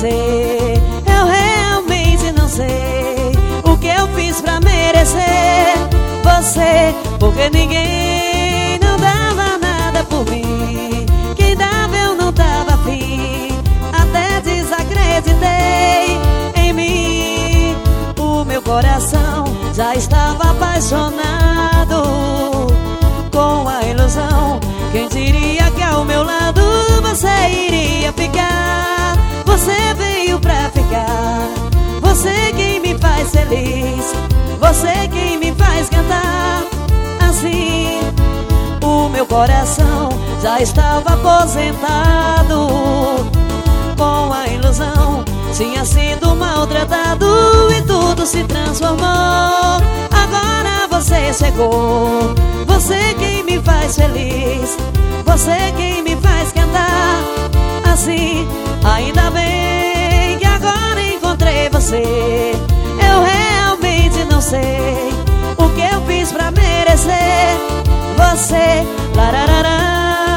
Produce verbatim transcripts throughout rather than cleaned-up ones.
você. Eu realmente não sei o que eu fiz pra merecer você, porque ninguém não dava nada por mim. Quem dava eu não tava afim, até desacreditei em mim. O meu coração já estava apaixonado com a ilusão. Quem diria que ao meu lado você iria ficar? Você veio pra ficar. Você quem me faz feliz, você quem me faz cantar assim. O meu coração já estava aposentado com a ilusão. Tinha sido maltratado e tudo se transformou. Agora você chegou, você quem me faz feliz, você quem me faz cantar assim. Ainda bem que agora encontrei você. Eu realmente não sei o que eu fiz pra merecer você. Lararará.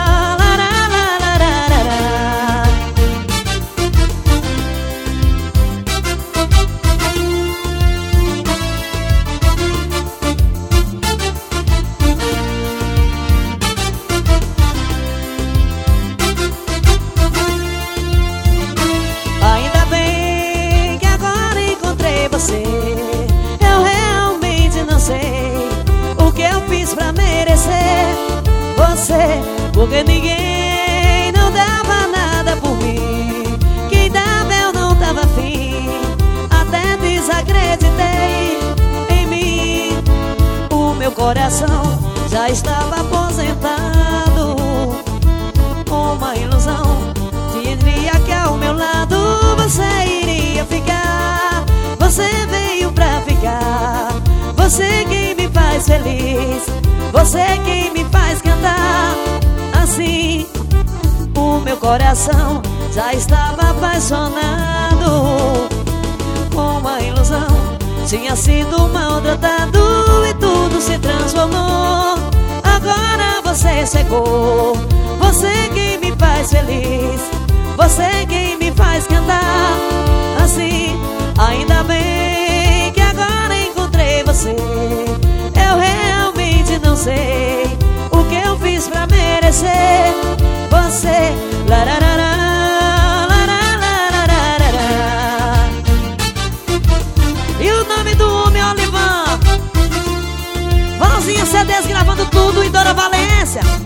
Eu realmente não sei o que eu fiz pra merecer você, porque ninguém não dava nada por mim. Quem dava eu não tava afim, até desacreditei em mim. O meu coração já estava aposentado com uma ilusão. Diria que ao meu lado você iria ficar. Você veio pra ficar. Você quem me faz feliz, você quem me faz cantar assim. O meu coração já estava apaixonado com uma ilusão. Tinha sido maltratado e tudo se transformou. Agora você chegou, você quem me faz feliz, você quem me faz cantar assim. Ainda bem que agora encontrei você. Eu realmente não sei o que eu fiz pra merecer você. Lararará, larararararará. E o nome do homem é Olivan. Valzinho C Ds gravando tudo em Dora Valência.